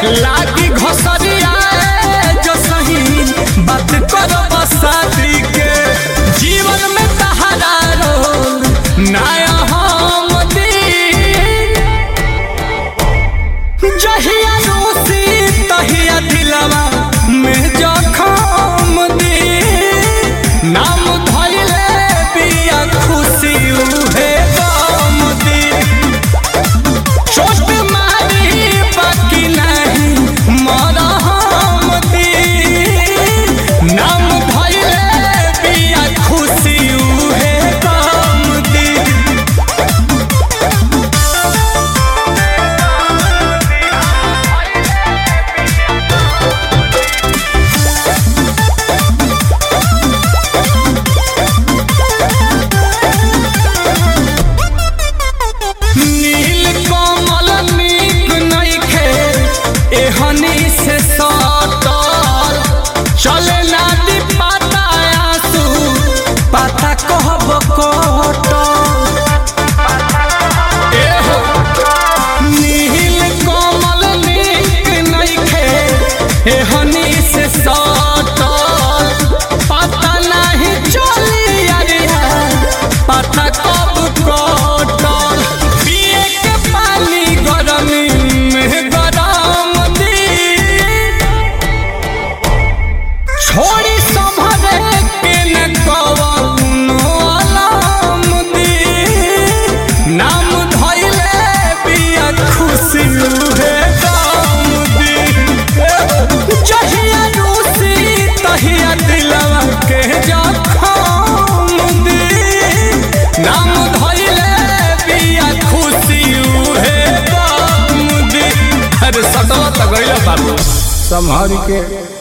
लागी घसरिया जो सही बात करो बसाती के जीवन में तहारा रोल नया हम दिन जहिया रूसी तहिया दिलवा में जखम दिन नाम धइले बिया खुशी उहे गम दिन चोट मारी बाकी नहीं मरहम दिन नाम धइले बिया खुशी उहे गम दिन नील कमल नीक नइखे एहनी से सटल चले ना दी पाता आंसू पाता कहब कटल एहो नील कमल नीक नइखे एहनी से सटल पता नहीं चली अरिया पता कब कटल पिए के पानी गरमी में गरम दिन छोड़ी संभरे के न कवनो अलम दिन नाम धइले बिया खुशी उहे गम दिन जहिया रूसी तहिया दिलवा के जखम दिन नाम धइले बिया खुशी उहे गम दिन अरे सटवा त गइला बाबू संभाल के